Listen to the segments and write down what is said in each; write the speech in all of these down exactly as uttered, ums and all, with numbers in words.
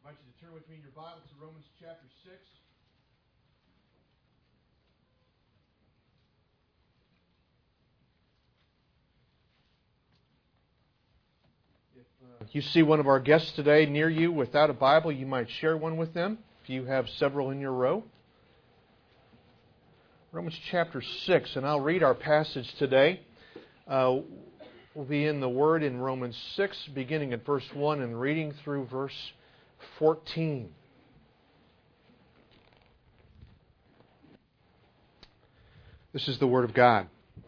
I invite you to turn with me in your Bible to Romans chapter six. If uh, you see one of our guests today near you without a Bible, you might share one with them if you have several in your row. Romans chapter six, and I'll read our passage today. Uh, we'll be in the Word in Romans six, beginning at verse one and reading through verse fourteen. This is the Word of God.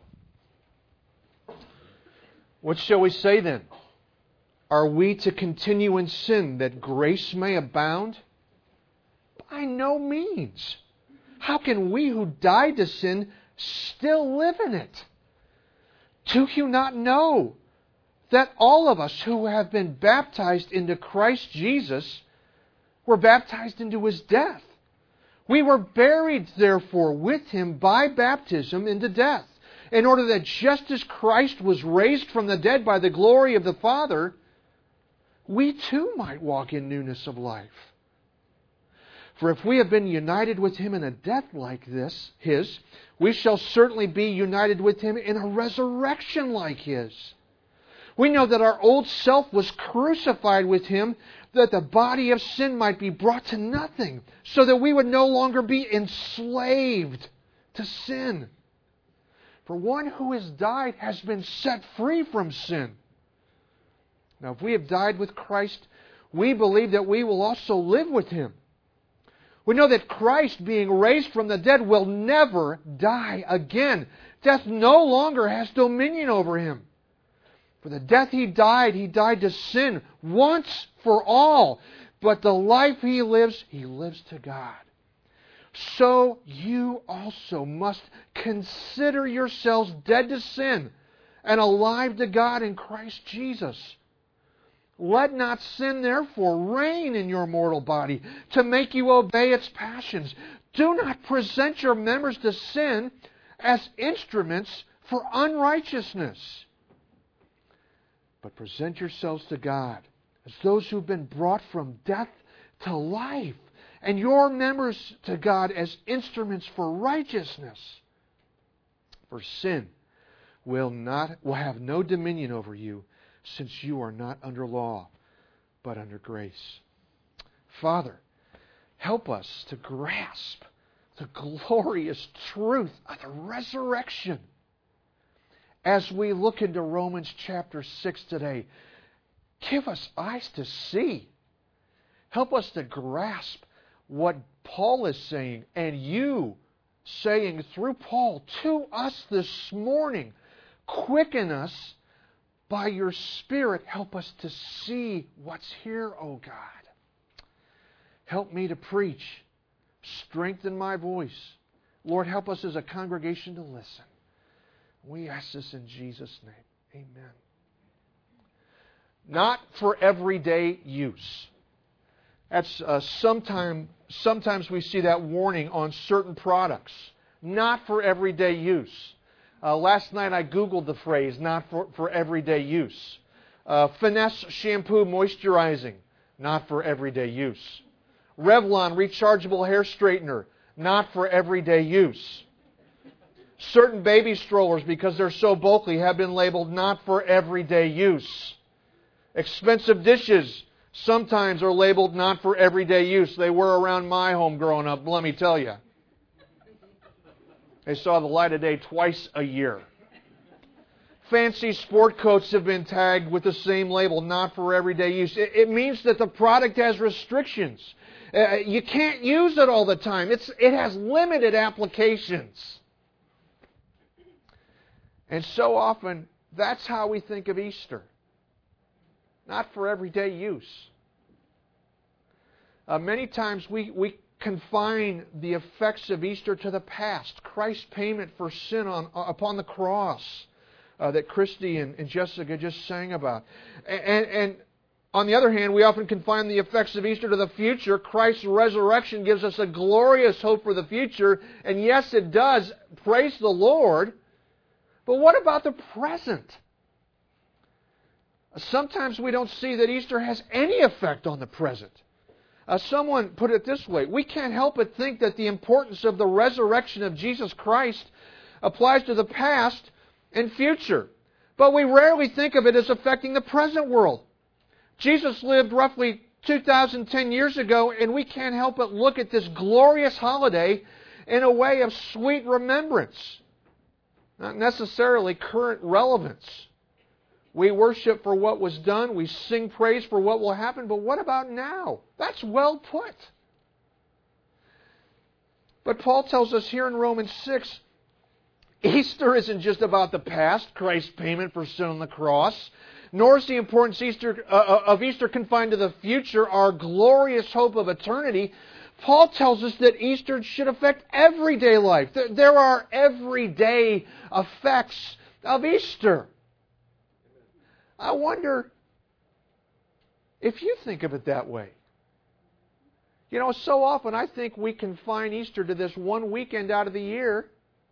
What shall we say then? Are we to continue in sin that grace may abound? By no means. How can we who died to sin still live in it? Do you not know that all of us who have been baptized into Christ Jesus were baptized into His death? We were buried, therefore, with Him by baptism into death, in order that just as Christ was raised from the dead by the glory of the Father, we too might walk in newness of life. For if we have been united with Him in a death like this, His, we shall certainly be united with Him in a resurrection like His. We know that our old self was crucified with Him, that the body of sin might be brought to nothing, so that we would no longer be enslaved to sin. For one who has died has been set free from sin. Now, if we have died with Christ, we believe that we will also live with Him. We know that Christ, being raised from the dead, will never die again. Death no longer has dominion over Him. For the death He died, He died to sin once for all. But the life He lives, He lives to God. So you also must consider yourselves dead to sin and alive to God in Christ Jesus. Let not sin, therefore, reign in your mortal body to make you obey its passions. Do not present your members to sin as instruments for unrighteousness, but present yourselves to God as those who've been brought from death to life, and your members to God as instruments for righteousness. For sin will not will have no dominion over you, since you are not under law, but under grace. Father, help us to grasp the glorious truth of the resurrection. As we look into Romans chapter six today, give us eyes to see. Help us to grasp what Paul is saying, and you saying through Paul to us this morning. Quicken us by your Spirit. Help us to see what's here, O God. Help me to preach. Strengthen my voice. Lord, help us as a congregation to listen. We ask this in Jesus' name. Amen. Not for everyday use. That's uh, sometime, sometimes we see that warning on certain products. Not for everyday use. Uh, last night I Googled the phrase, not for, for everyday use. Uh, Finesse shampoo moisturizing, not for everyday use. Revlon rechargeable hair straightener, not for everyday use. Certain baby strollers, because they're so bulky, have been labeled not for everyday use. Expensive dishes sometimes are labeled not for everyday use. They were around my home growing up, let me tell you. They saw the light of day twice a year. Fancy sport coats have been tagged with the same label, not for everyday use. It, it means that the product has restrictions. Uh, you can't use it all the time. It's, it has limited applications. And so often, that's how we think of Easter. Not for everyday use. Uh, many times we, we confine the effects of Easter to the past. Christ's payment for sin on, upon the cross uh, that Christy and, and Jessica just sang about. And, and on the other hand, we often confine the effects of Easter to the future. Christ's resurrection gives us a glorious hope for the future. And yes, it does. Praise the Lord. But what about the present? Sometimes we don't see that Easter has any effect on the present. Uh, someone put it this way: we can't help but think that the importance of the resurrection of Jesus Christ applies to the past and future, but we rarely think of it as affecting the present world. Jesus lived roughly two thousand ten years ago, and we can't help but look at this glorious holiday in a way of sweet remembrance, not necessarily current relevance. We worship for what was done, we sing praise for what will happen, but what about now? That's well put. But Paul tells us here in Romans six, Easter isn't just about the past, Christ's payment for sin on the cross, nor is the importance Easter, uh, of Easter confined to the future, our glorious hope of eternity. Paul tells us that Easter should affect everyday life. There are everyday effects of Easter. I wonder if you think of it that way. You know, so often I think we confine Easter to this one weekend out of the year.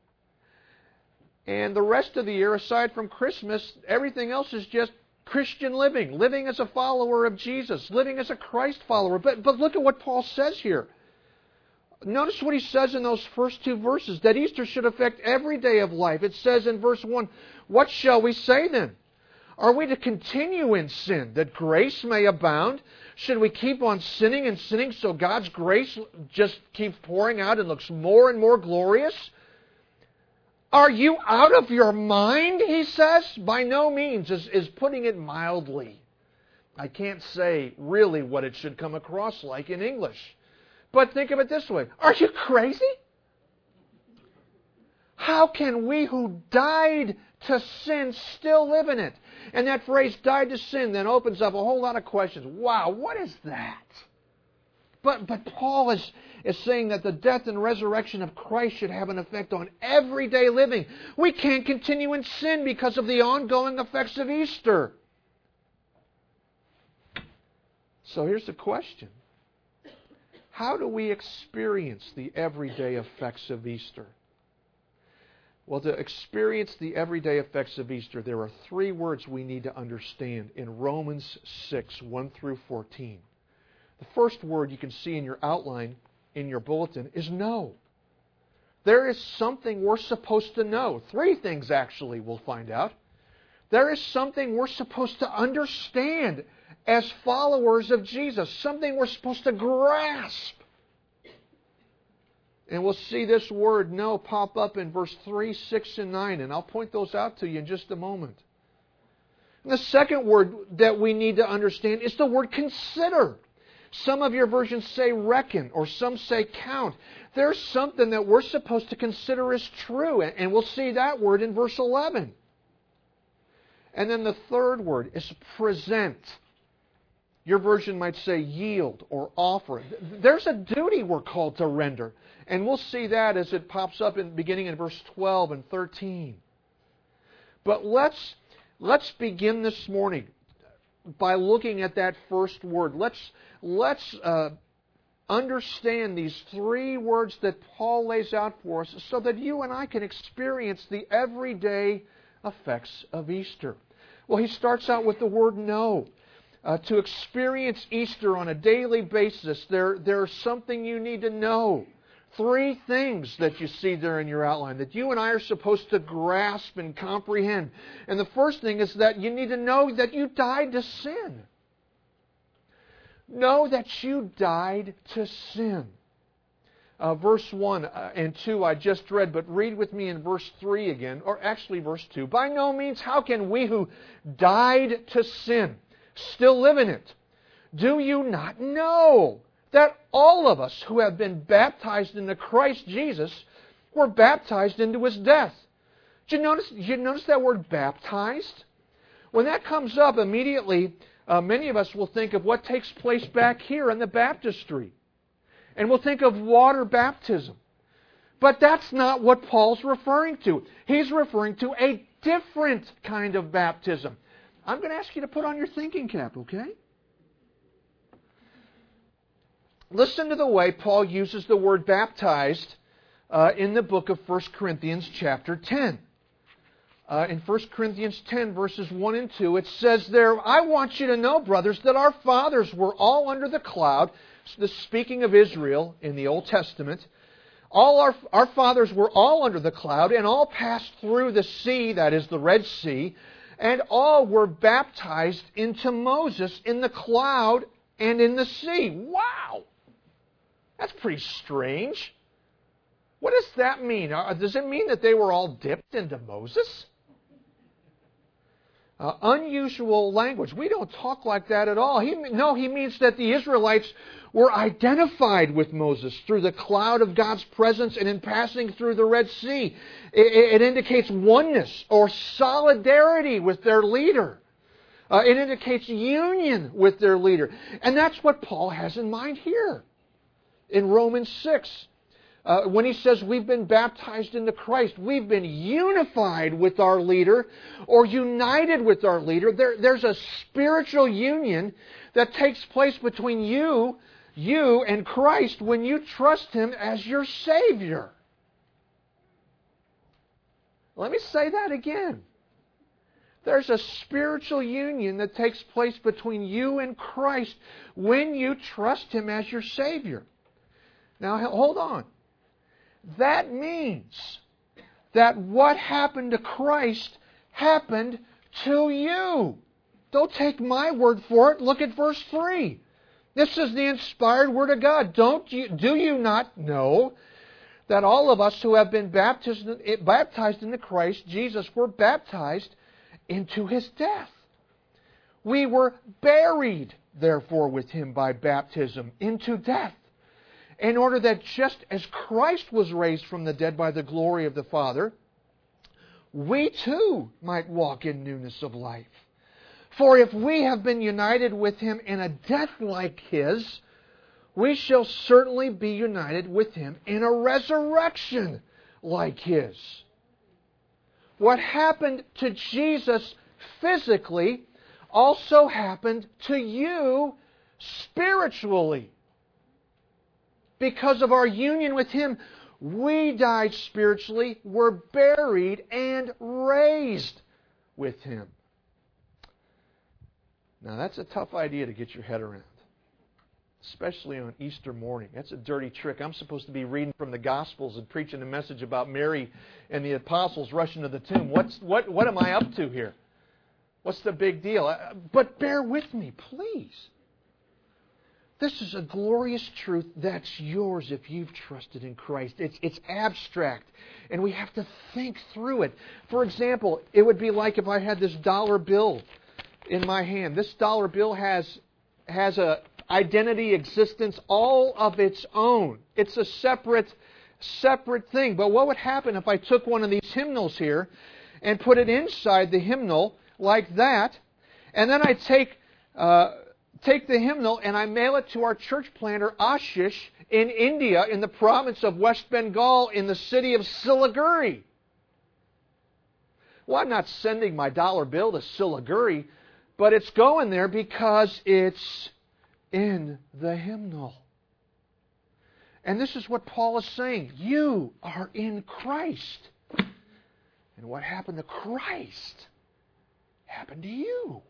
And the rest of the year, aside from Christmas, everything else is just Christian living, living as a follower of Jesus, living as a Christ follower. But, but look at what Paul says here. Notice what he says in those first two verses, that Easter should affect every day of life. It says in verse one, what shall we say then? Are we to continue in sin, that grace may abound? Should we keep on sinning and sinning so God's grace just keeps pouring out and looks more and more glorious? Are you out of your mind, he says? By no means, is, is putting it mildly. I can't say really what it should come across like in English. But think of it this way. Are you crazy? How can we who died to sin still live in it? And that phrase, died to sin, then opens up a whole lot of questions. Wow, what is that? But, but Paul is, is saying that the death and resurrection of Christ should have an effect on everyday living. We can't continue in sin because of the ongoing effects of Easter. So here's the question. How do we experience the everyday effects of Easter? Well, to experience the everyday effects of Easter, there are three words we need to understand in Romans six, one through fourteen. The first word you can see in your outline, in your bulletin, is know. There is something we're supposed to know. Three things, actually, we'll find out. There is something we're supposed to understand as followers of Jesus, something we're supposed to grasp. And we'll see this word, know, pop up in verse three, six, and nine, and I'll point those out to you in just a moment. And the second word that we need to understand is the word consider. Some of your versions say reckon, or some say count. There's something that we're supposed to consider as true, and we'll see that word in verse eleven. And then the third word is present. Your version might say yield or offer. There's a duty we're called to render. And we'll see that as it pops up in beginning in verse twelve and thirteen. But let's, let's begin this morning by looking at that first word. Let's, let's uh, understand these three words that Paul lays out for us so that you and I can experience the everyday effects of Easter. Well, he starts out with the word know. Uh, to experience Easter on a daily basis, there, there's something you need to know. Three things that you see there in your outline that you and I are supposed to grasp and comprehend. And the first thing is that you need to know that you died to sin. Know that you died to sin. Uh, verse one and two I just read, but read with me in verse three again, or actually verse two. By no means how can we who died to sin still live in it? Do you not know that all of us who have been baptized into Christ Jesus were baptized into His death? Did you notice, did you notice that word baptized? When that comes up, immediately uh, many of us will think of what takes place back here in the baptistry. And we'll think of water baptism. But that's not what Paul's referring to. He's referring to a different kind of baptism. I'm going to ask you to put on your thinking cap, okay? Listen to the way Paul uses the word baptized uh, in the book of First Corinthians chapter ten. Uh, in First Corinthians ten, verses one and two, it says there, I want you to know, brothers, that our fathers were all under the cloud. This speaking of Israel in the Old Testament. All our, our fathers were all under the cloud, and all passed through the sea, that is the Red Sea, and all were baptized into Moses in the cloud and in the sea. Wow! That's pretty strange. What does that mean? Does it mean that they were all dipped into Moses? Uh, unusual language. We don't talk like that at all. He, no, he means that the Israelites were identified with Moses through the cloud of God's presence and in passing through the Red Sea. It, it indicates oneness or solidarity with their leader. Uh, it indicates union with their leader. And that's what Paul has in mind here in Romans six. Uh, when he says we've been baptized into Christ, we've been unified with our leader or united with our leader. There, there's a spiritual union that takes place between you, you and Christ when you trust Him as your Savior. Let me say that again. There's a spiritual union that takes place between you and Christ when you trust Him as your Savior. Now, hold on. That means that what happened to Christ happened to you. Don't take my word for it. Look at verse three. This is the inspired Word of God. Don't you, do you not know that all of us who have been baptized, baptized into Christ Jesus were baptized into His death? We were buried, therefore, with Him by baptism into death, in order that just as Christ was raised from the dead by the glory of the Father, we too might walk in newness of life. For if we have been united with Him in a death like His, we shall certainly be united with Him in a resurrection like His. What happened to Jesus physically also happened to you spiritually. Because of our union with Him, we died spiritually, were buried, and raised with Him. Now that's a tough idea to get your head around, especially on Easter morning. That's a dirty trick. I'm supposed to be reading from the Gospels and preaching a message about Mary and the apostles rushing to the tomb. What's, what, what am I up to here? What's the big deal? But bear with me, please. This is a glorious truth that's yours if you've trusted in Christ. It's, it's abstract, and we have to think through it. For example, it would be like if I had this dollar bill in my hand. This dollar bill has, has a identity, existence, all of its own. It's a separate, separate thing. But what would happen if I took one of these hymnals here and put it inside the hymnal like that, and then I take... Uh, Take the hymnal and I mail it to our church planter Ashish in India, in the province of West Bengal, in the city of Siliguri. Well, I'm not sending my dollar bill to Siliguri, but it's going there because it's in the hymnal. And this is what Paul is saying. You are in Christ. And what happened to Christ happened to you.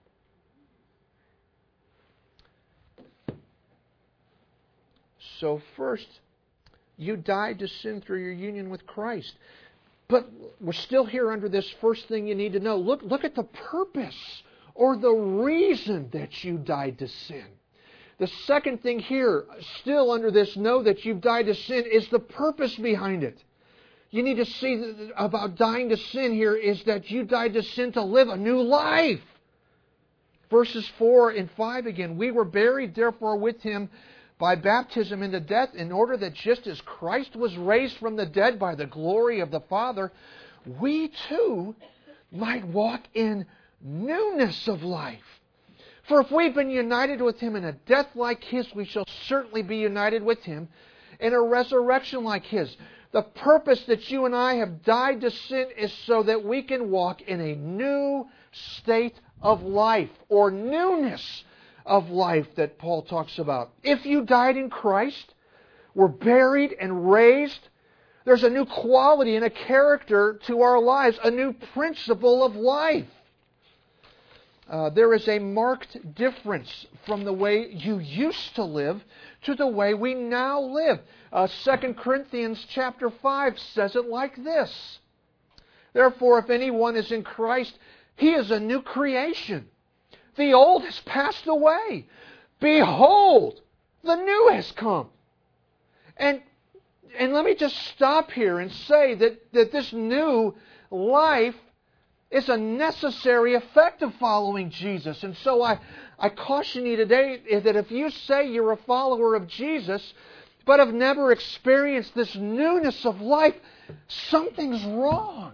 So first, you died to sin through your union with Christ. But we're still here under this first thing you need to know. Look, look at the purpose or the reason that you died to sin. The second thing here, still under this know that you've died to sin, is the purpose behind it. You need to see about dying to sin here is that you died to sin to live a new life. Verses four and five again. We were buried therefore with Him by baptism into death, in order that just as Christ was raised from the dead by the glory of the Father, we too might walk in newness of life. For if we've been united with Him in a death like His, we shall certainly be united with Him in a resurrection like His. The purpose that you and I have died to sin is so that we can walk in a new state of life, or newness of life that Paul talks about. If you died in Christ, were buried and raised, There's a new quality and a character to our lives, a new principle of life. Uh, there is a marked difference from the way you used to live to the way we now live. Uh, Second Corinthians chapter five says it like this. Therefore, if anyone is in Christ, he is a new creation. The old has passed away. Behold, the new has come. And, and let me just stop here and say that, that this new life is a necessary effect of following Jesus. And so I, I caution you today that if you say you're a follower of Jesus, but have never experienced this newness of life, something's wrong.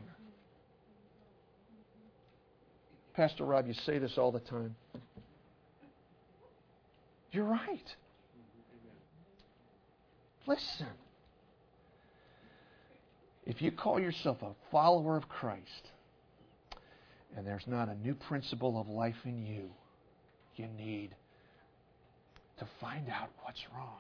Pastor Rob, you say this all the time. You're right. Listen. If you call yourself a follower of Christ, and there's not a new principle of life in you, you need to find out what's wrong.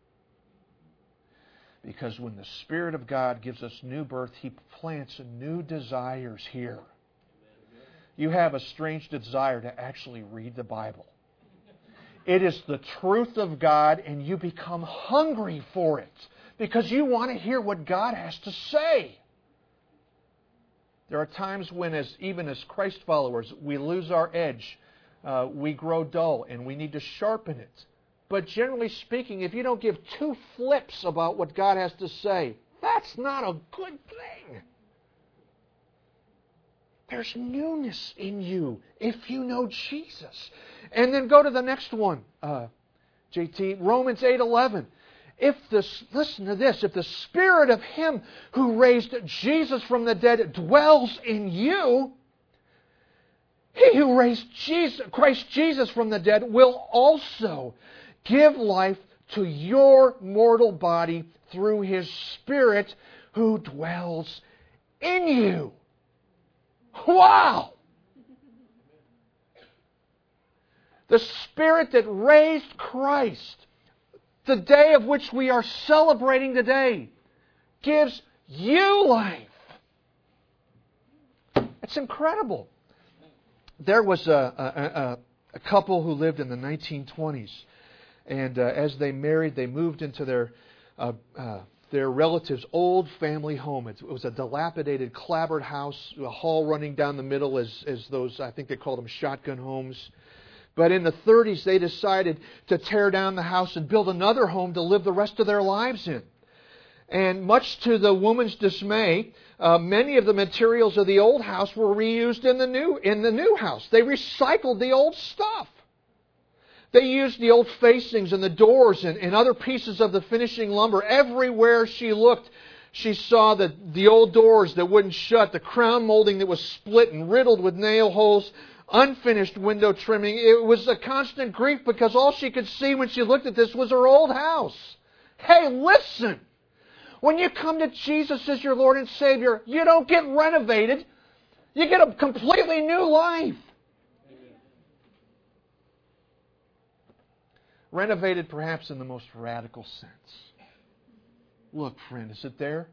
Because when the Spirit of God gives us new birth, He plants new desires here. You have a strange desire to actually read the Bible. It is the truth of God, and you become hungry for it because you want to hear what God has to say. There are times when, as even as Christ followers, we lose our edge, uh, we grow dull, and we need to sharpen it. But generally speaking, if you don't give two flips about what God has to say, that's not a good thing. There's newness in you if you know Jesus. And then go to the next one, uh, J T, Romans eight eleven. If the, listen to this, if the Spirit of Him who raised Jesus from the dead dwells in you, He who raised Jesus, Christ Jesus from the dead will also give life to your mortal body through His Spirit who dwells in you. Wow! The Spirit that raised Christ, the day of which we are celebrating today, gives you life. It's incredible. There was a, a, a, a couple who lived in the nineteen twenties, and uh, as they married, they moved into their uh, uh, their relative's old family home. It was a dilapidated, clapboard house, a hall running down the middle as, as those, I think they called them shotgun homes. But in the thirties, they decided to tear down the house and build another home to live the rest of their lives in. And much to the woman's dismay, uh, many of the materials of the old house were reused in the new in the new house. They recycled the old stuff. They used the old facings and the doors and, and other pieces of the finishing lumber. Everywhere she looked, she saw the, the old doors that wouldn't shut, the crown molding that was split and riddled with nail holes, unfinished window trimming. It was a constant grief because all she could see when she looked at this was her old house. Hey, listen! When you come to Jesus as your Lord and Savior, you don't get renovated. You get a completely new life. Renovated perhaps in the most radical sense. Look, friend, is it there?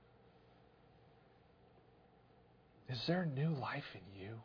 Is there new life in you?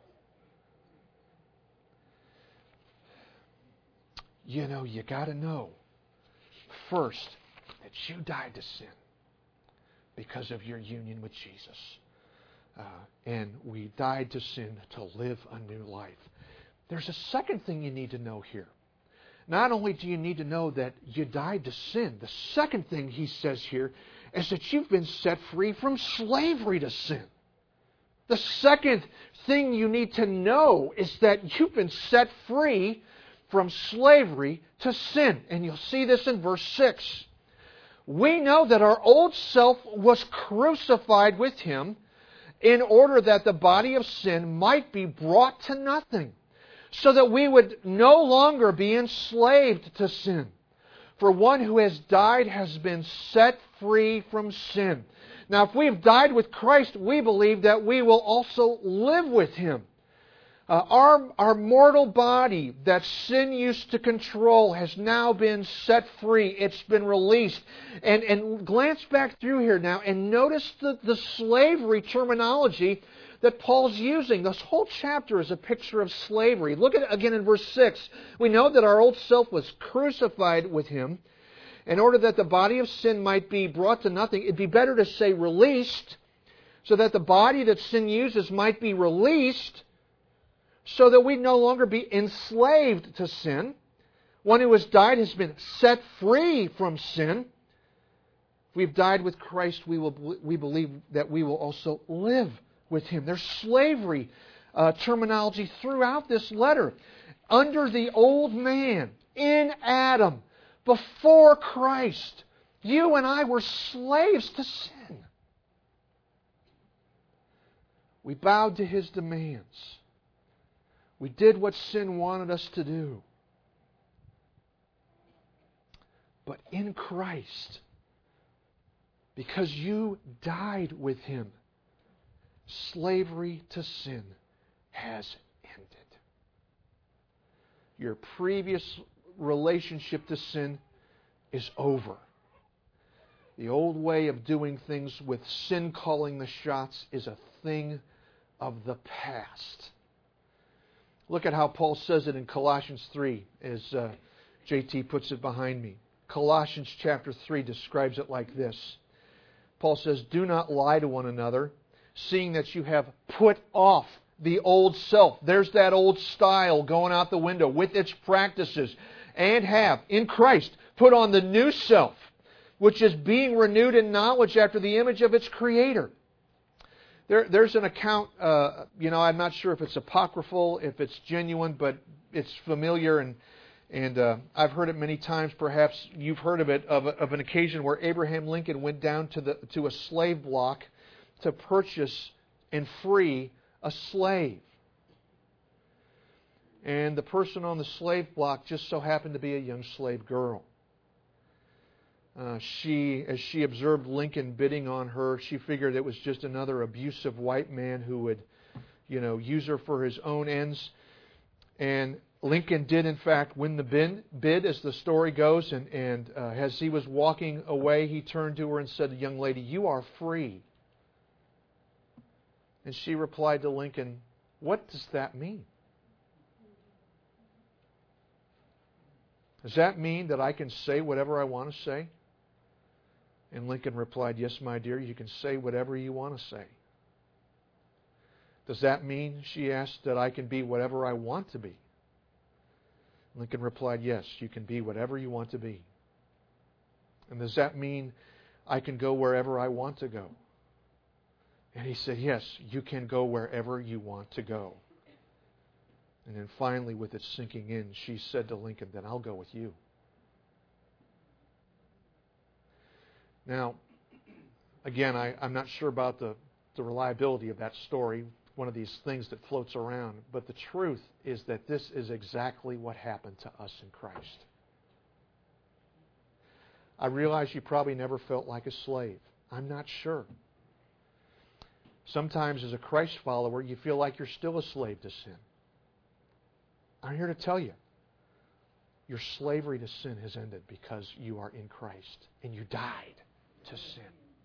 You know, you got to know first that you died to sin because of your union with Jesus. Uh, and we died to sin to live a new life. There's a second thing you need to know here. Not only do you need to know that you died to sin, the second thing he says here is that you've been set free from slavery to sin. The second thing you need to know is that you've been set free from slavery to sin. And you'll see this in verse six. We know that our old self was crucified with Him in order that the body of sin might be brought to nothing, so that we would no longer be enslaved to sin. For one who has died has been set free from sin. Now, if we have died with Christ, we believe that we will also live with Him. Uh, our, our mortal body that sin used to control has now been set free. It's been released. And, and glance back through here now and notice the, the slavery terminology that Paul's using. This whole chapter is a picture of slavery. Look at it again in verse six. We know that our old self was crucified with Him in order that the body of sin might be brought to nothing. It'd be better to say released, so that the body that sin uses might be released, so that we no longer be enslaved to sin. One who has died has been set free from sin. If we've died with Christ, we will we believe that we will also live with Him. There's slavery uh, terminology throughout this letter. Under the old man, in Adam, before Christ, you and I were slaves to sin. We bowed to His demands. We did what sin wanted us to do. But in Christ, because you died with Him, slavery to sin has ended. Your previous relationship to sin is over. The old way of doing things with sin calling the shots is a thing of the past. Look at how Paul says it in Colossians three, as uh, J T puts it behind me. Colossians chapter three describes it like this. Paul says, "Do not lie to one another, seeing that you have put off the old self." There's that old style going out the window with its practices. "And have, in Christ, put on the new self, which is being renewed in knowledge after the image of its Creator." There, there's an account, uh, you know, I'm not sure if it's apocryphal, if it's genuine, but it's familiar, and and uh, I've heard it many times. Perhaps you've heard of it, of, of an occasion where Abraham Lincoln went down to the to a slave block to purchase and free a slave. And the person on the slave block just so happened to be a young slave girl. Uh, she, as she observed Lincoln bidding on her, she figured it was just another abusive white man who would, you know, use her for his own ends. And Lincoln did, in fact, win the bid, bid as the story goes. And, and uh, as he was walking away, he turned to her and said, "Young lady, you are free." And she replied to Lincoln, "What does that mean? Does that mean that I can say whatever I want to say?" And Lincoln replied, "Yes, my dear, you can say whatever you want to say." "Does that mean," she asked, "that I can be whatever I want to be?" Lincoln replied, "Yes, you can be whatever you want to be." "And does that mean I can go wherever I want to go?" And he said, "Yes, you can go wherever you want to go." And then finally, with it sinking in, she said to Lincoln, "Then I'll go with you." Now, again, I, I'm not sure about the, the reliability of that story, one of these things that floats around, but the truth is that this is exactly what happened to us in Christ. I realize you probably never felt like a slave. I'm not sure. Sometimes as a Christ follower, you feel like you're still a slave to sin. I'm here to tell you, your slavery to sin has ended because you are in Christ and you died to sin.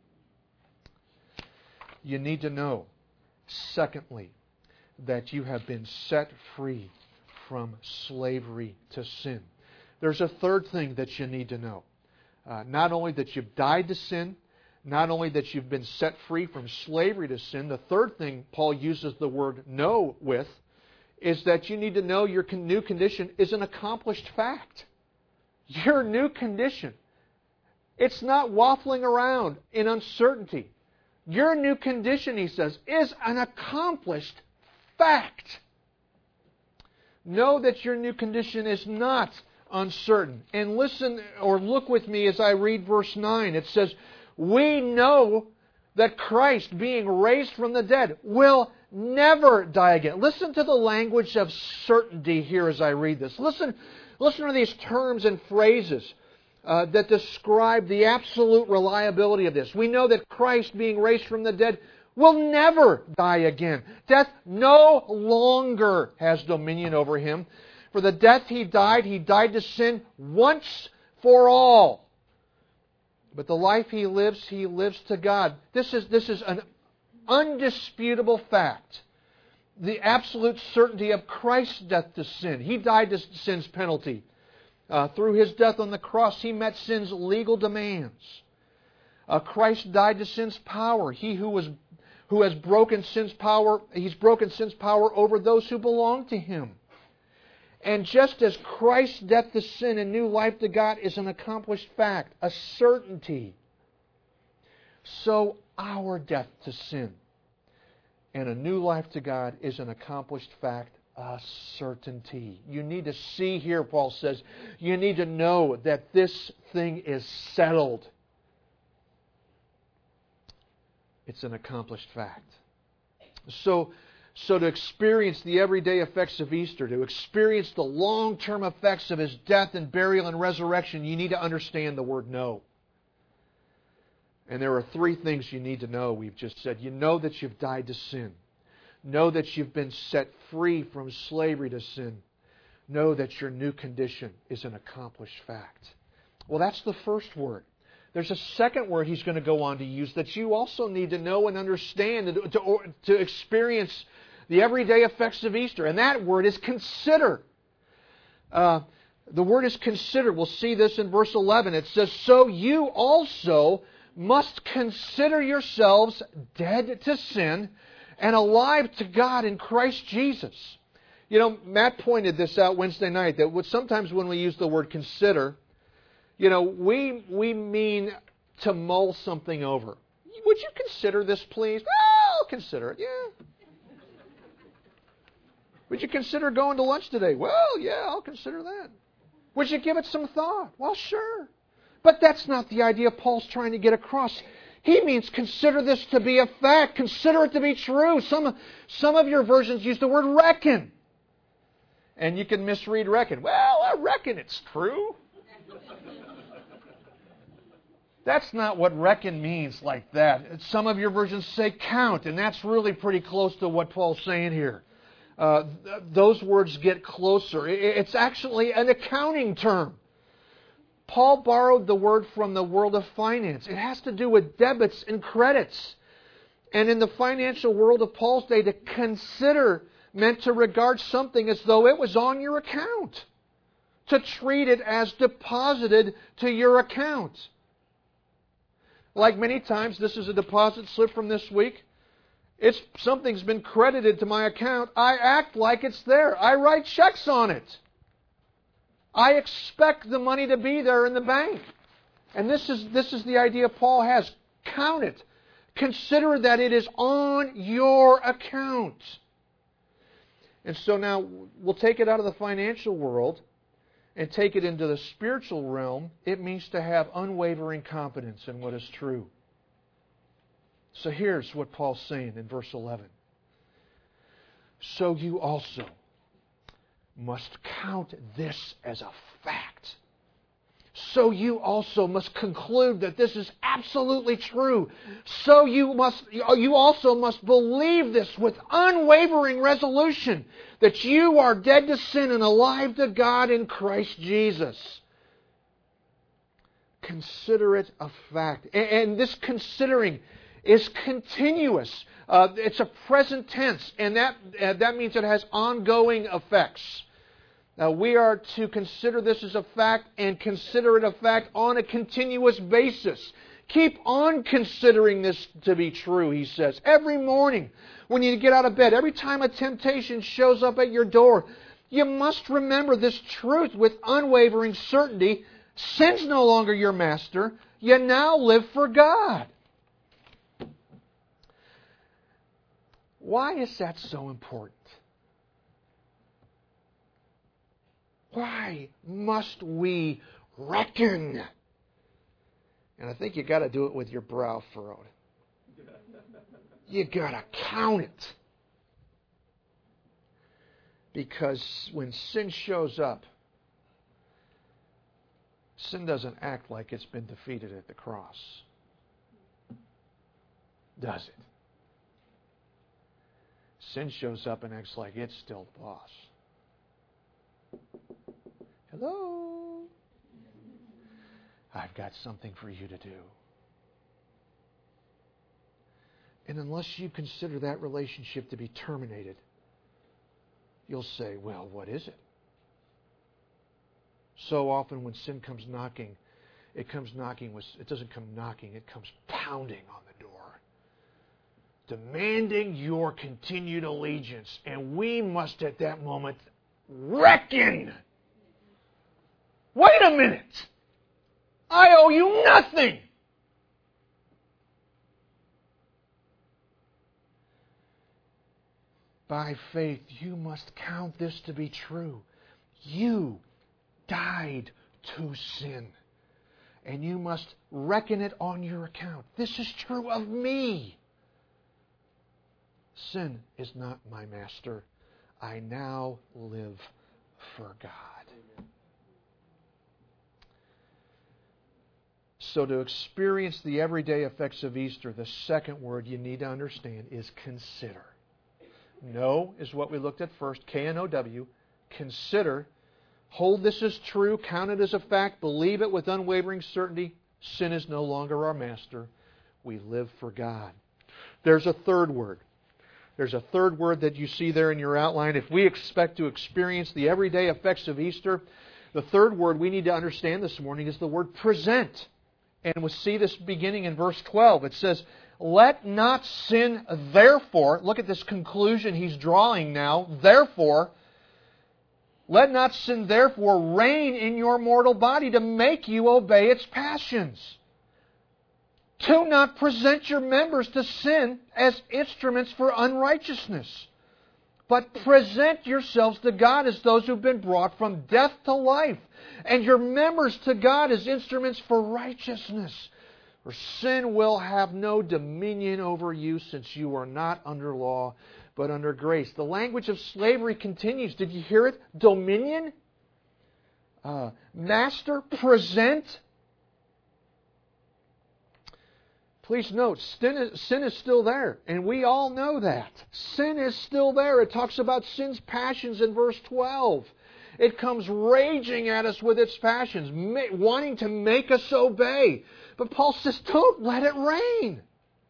You need to know, secondly, that you have been set free from slavery to sin. There's a third thing that you need to know. Uh, not only that you've died to sin, not only that you've been set free from slavery to sin, the third thing Paul uses the word know with is that you need to know your new condition is an accomplished fact. Your new condition. It's not waffling around in uncertainty. Your new condition, he says, is an accomplished fact. Know that your new condition is not uncertain. And listen or look with me as I read verse nine. It says, "We know that Christ, being raised from the dead, will never die again." Listen to the language of certainty here as I read this. Listen, listen to these terms and phrases uh, that describe the absolute reliability of this. We know that Christ, being raised from the dead, will never die again. Death no longer has dominion over him. For the death he died, he died to sin once for all. But the life he lives, he lives to God. This is, this is an undisputable fact. The absolute certainty of Christ's death to sin. He died to sin's penalty. Uh, through His death on the cross, He met sin's legal demands. Uh, Christ died to sin's power. He who was who has broken sin's power, He's broken sin's power over those who belong to Him. And just as Christ's death to sin and new life to God is an accomplished fact, a certainty, so our death to sin and a new life to God is an accomplished fact, a certainty. You need to see here, Paul says, you need to know that this thing is settled. It's an accomplished fact. So, so to experience the everyday effects of Easter, to experience the long-term effects of His death and burial and resurrection, you need to understand the word know. And there are three things you need to know, we've just said. You know that you've died to sin. Know that you've been set free from slavery to sin. Know that your new condition is an accomplished fact. Well, that's the first word. There's a second word he's going to go on to use that you also need to know and understand to, to, to experience the everyday effects of Easter. And that word is consider. Uh, the word is consider. We'll see this in verse eleven. It says, so you also must consider yourselves dead to sin and alive to God in Christ Jesus. You know, Matt pointed this out Wednesday night, that sometimes when we use the word consider, you know, we we mean to mull something over. Would you consider this, please? Well, I'll consider it, yeah. Would you consider going to lunch today? Well, yeah, I'll consider that. Would you give it some thought? Well, sure. But that's not the idea Paul's trying to get across. He means consider this to be a fact. Consider it to be true. Some, some of your versions use the word reckon. And you can misread reckon. Well, I reckon it's true. That's not what reckon means like that. Some of your versions say count, and that's really pretty close to what Paul's saying here. Uh, th- those words get closer. It's actually an accounting term. Paul borrowed the word from the world of finance. It has to do with debits and credits. And in the financial world of Paul's day, to consider meant to regard something as though it was on your account. To treat it as deposited to your account. Like many times, this is a deposit slip from this week. It's something's been credited to my account. I act like it's there. I write checks on it. I expect the money to be there in the bank. And this is this is the idea Paul has. Count it. Consider that it is on your account. And so now we'll take it out of the financial world and take it into the spiritual realm. It means to have unwavering confidence in what is true. So here's what Paul's saying in verse eleven. So you also must count this as a fact. So you also must conclude that this is absolutely true. So you must, you also must believe this with unwavering resolution, that you are dead to sin and alive to God in Christ Jesus. Consider it a fact. And this considering is continuous. Uh, it's a present tense, and that uh, that means it has ongoing effects. Now, we are to consider this as a fact and consider it a fact on a continuous basis. Keep on considering this to be true, he says. Every morning when you get out of bed, every time a temptation shows up at your door, you must remember this truth with unwavering certainty. Sin's no longer your master. You now live for God. Why is that so important? Why must we reckon? And I think you got to do it with your brow furrowed. You got to count it. Because when sin shows up, sin doesn't act like it's been defeated at the cross. Does it? Sin shows up and acts like it's still the boss. Hello? I've got something for you to do. And unless you consider that relationship to be terminated, you'll say, well, what is it? So often when sin comes knocking, it comes knocking with, it doesn't come knocking, it comes pounding on the door, demanding your continued allegiance. And we must at that moment reckon. Wait a minute! I owe you nothing! By faith, you must count this to be true. You died to sin. And you must reckon it on your account. This is true of me. Sin is not my master. I now live for God. So to experience the everyday effects of Easter, the second word you need to understand is consider. Know is what we looked at first, K N O W. Consider. Hold this as true. Count it as a fact. Believe it with unwavering certainty. Sin is no longer our master. We live for God. There's a third word. There's a third word that you see there in your outline. If we expect to experience the everyday effects of Easter, the third word we need to understand this morning is the word present. And we'll see this beginning in verse twelve. It says, let not sin therefore, look at this conclusion he's drawing now, therefore, let not sin therefore reign in your mortal body to make you obey its passions. Do not present your members to sin as instruments for unrighteousness, but present yourselves to God as those who've been brought from death to life, and your members to God as instruments for righteousness. For sin will have no dominion over you, since you are not under law, but under grace. The language of slavery continues. Did you hear it? Dominion? Uh, master? Present? Please note, sin is, sin is still there, and we all know that. Sin is still there. It talks about sin's passions in verse twelve. It comes raging at us with its passions, ma- wanting to make us obey. But Paul says, don't let it reign.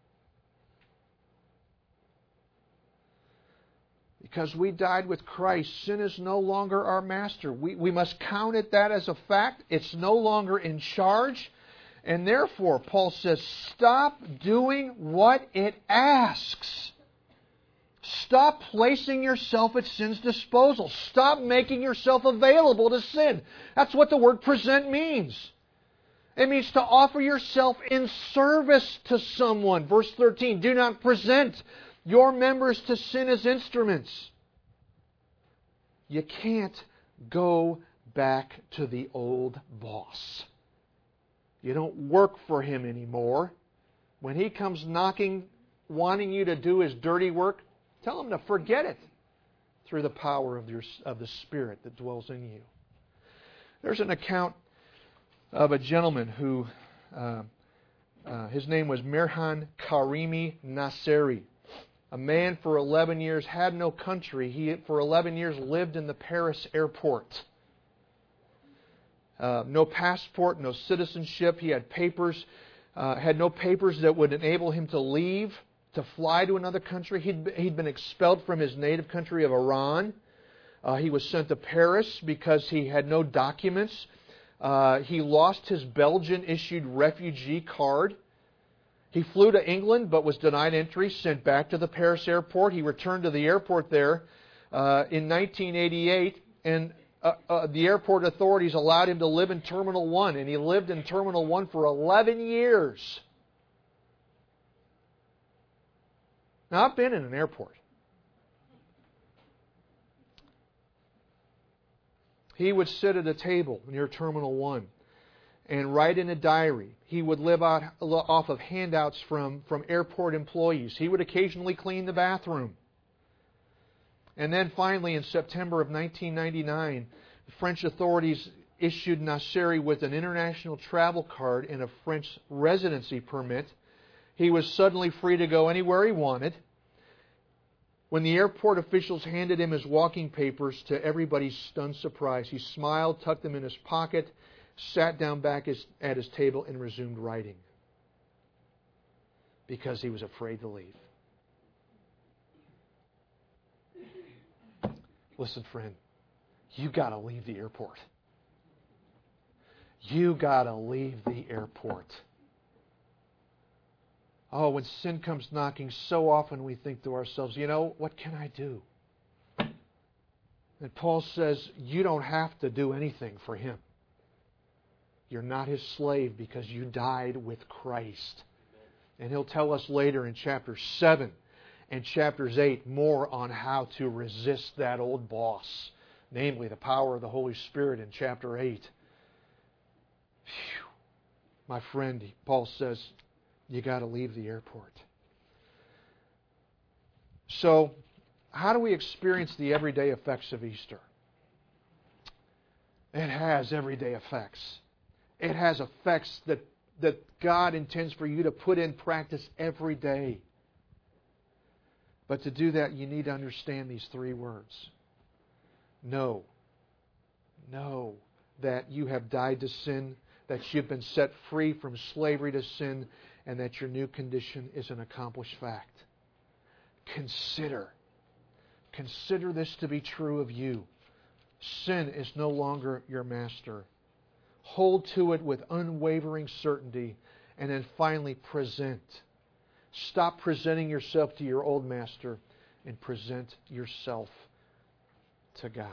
Because we died with Christ, sin is no longer our master. We, we must count it that as a fact. It's no longer in charge. And therefore, Paul says, stop doing what it asks. Stop placing yourself at sin's disposal. Stop making yourself available to sin. That's what the word present means. It means to offer yourself in service to someone. Verse thirteen, do not present your members to sin as instruments. You can't go back to the old boss. You don't work for him anymore. When he comes knocking, wanting you to do his dirty work, tell him to forget it through the power of, your, of the Spirit that dwells in you. There's an account of a gentleman who, uh, uh, his name was Mirhan Karimi Nasseri. A man for eleven years had no country. He, for eleven years, lived in the Paris airport. Uh, no passport, no citizenship. He had papers, uh, had no papers that would enable him to leave, to fly to another country. He'd, he'd been expelled from his native country of Iran. Uh, he was sent to Paris because he had no documents. Uh, he lost his Belgian-issued refugee card. He flew to England but was denied entry, sent back to the Paris airport. He returned to the airport there uh, in nineteen eighty-eight, and uh, uh, the airport authorities allowed him to live in Terminal one, and he lived in Terminal one for eleven years. Now, I've been in an airport. He would sit at a table near Terminal one and write in a diary. He would live out, off of handouts from, from airport employees. He would occasionally clean the bathroom. And then finally, in September of nineteen ninety-nine, the French authorities issued Nasseri with an international travel card and a French residency permit. He was suddenly free to go anywhere he wanted. When the airport officials handed him his walking papers, to everybody's stunned surprise, he smiled, tucked them in his pocket, sat down back his, at his table, and resumed writing. Because he was afraid to leave. Listen, friend, you got to leave the airport. You got to leave the airport. Oh, when sin comes knocking, so often we think to ourselves, you know, what can I do? And Paul says, you don't have to do anything for Him. You're not His slave because you died with Christ. And he'll tell us later in chapter seven and chapters eight more on how to resist that old boss, namely the power of the Holy Spirit in chapter eight. Phew. My friend, Paul says, you got to leave the airport. So, how do we experience the everyday effects of Easter? It has everyday effects. It has effects that, that God intends for you to put in practice every day. But to do that, you need to understand these three words. Know. Know that you have died to sin, that you've been set free from slavery to sin, and that your new condition is an accomplished fact. Consider. Consider this to be true of you. Sin is no longer your master. Hold to it with unwavering certainty, and then finally present. Stop presenting yourself to your old master and present yourself to God.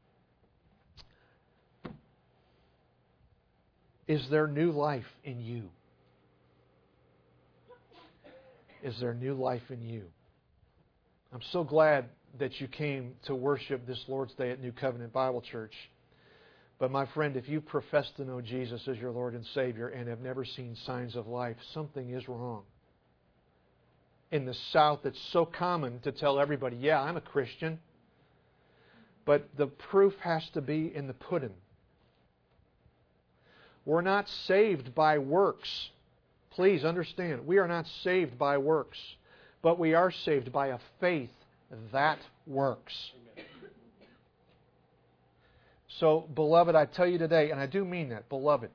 Is there new life in you? Is there new life in you? I'm so glad that you came to worship this Lord's Day at New Covenant Bible Church. But my friend, if you profess to know Jesus as your Lord and Savior and have never seen signs of life, something is wrong. In the South, it's so common to tell everybody, yeah, I'm a Christian. But the proof has to be in the pudding. We're not saved by works. Please understand, we are not saved by works, but we are saved by a faith that works. So, beloved, I tell you today, and I do mean that, beloved,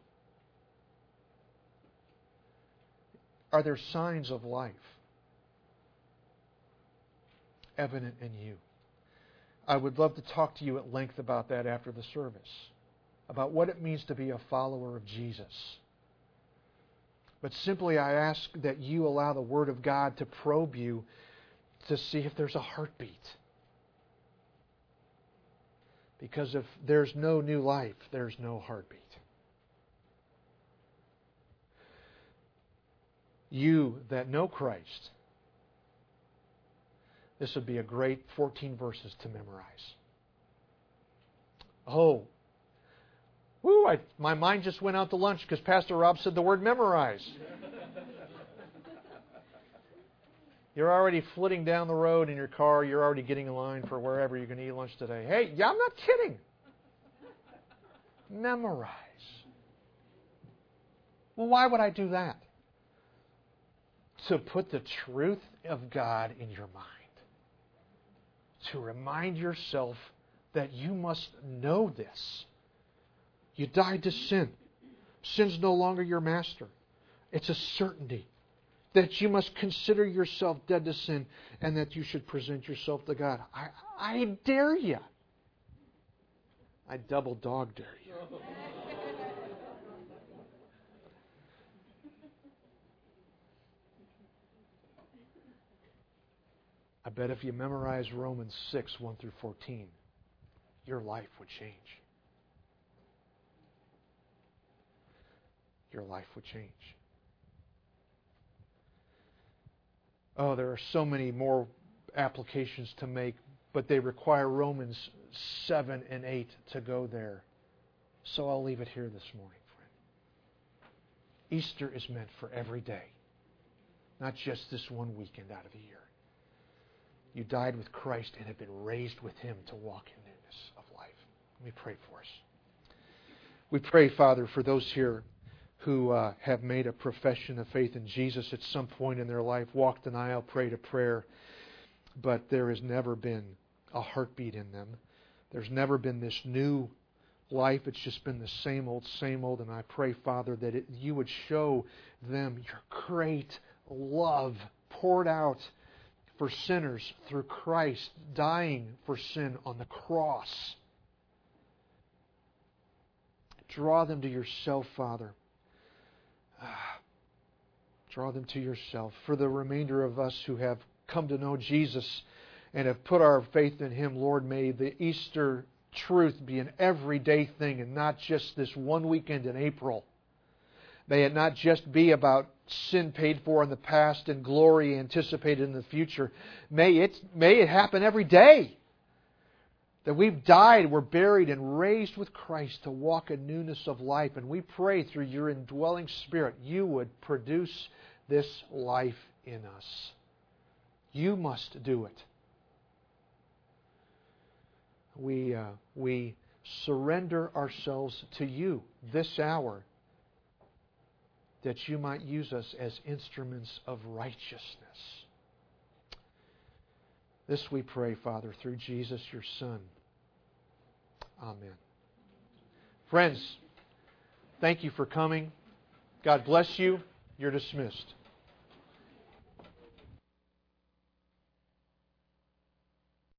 are there signs of life evident in you? I would love to talk to you at length about that after the service, about what it means to be a follower of Jesus. But simply I ask that you allow the Word of God to probe you to see if there's a heartbeat. Because if there's no new life, there's no heartbeat. You that know Christ, this would be a great fourteen verses to memorize. Oh, woo, I, my mind just went out to lunch because Pastor Rob said the word memorize. You're already flitting down the road in your car. You're already getting in line for wherever you're going to eat lunch today. Hey, yeah, I'm not kidding. Memorize. Well, why would I do that? To put the truth of God in your mind. To remind yourself that you must know this. You died to sin. Sin's no longer your master. It's a certainty that you must consider yourself dead to sin and that you should present yourself to God. I, I dare you. I double dog dare you. I bet if you memorize Romans six, one through fourteen, your life would change. Your life would change. Oh, there are so many more applications to make, but they require Romans seven and eight to go there. So I'll leave it here this morning, friend. Easter is meant for every day, not just this one weekend out of the year. You died with Christ and have been raised with Him to walk in newness of life. Let me pray for us. We pray, Father, for those here who uh, have made a profession of faith in Jesus at some point in their life, walked an aisle, prayed a prayer. but there has never been a heartbeat in them. There's never been this new life. It's just been the same old, same old. And I pray, Father, that it, you would show them your great love poured out for sinners through Christ dying for sin on the cross. Draw them to yourself, Father. Ah, draw them to yourself. For the remainder of us who have come to know Jesus and have put our faith in Him, Lord, may the Easter truth be an everyday thing and not just this one weekend in April. May it not just be about sin paid for in the past and glory anticipated in the future. May it, may it happen every day. That we've died, we're buried, and raised with Christ to walk in newness of life. And we pray through your indwelling Spirit, you would produce this life in us. You must do it. We, uh, we surrender ourselves to you this hour, that you might use us as instruments of righteousness. This we pray, Father, through Jesus, your Son. Amen. Friends, thank you for coming. God bless you. You're dismissed.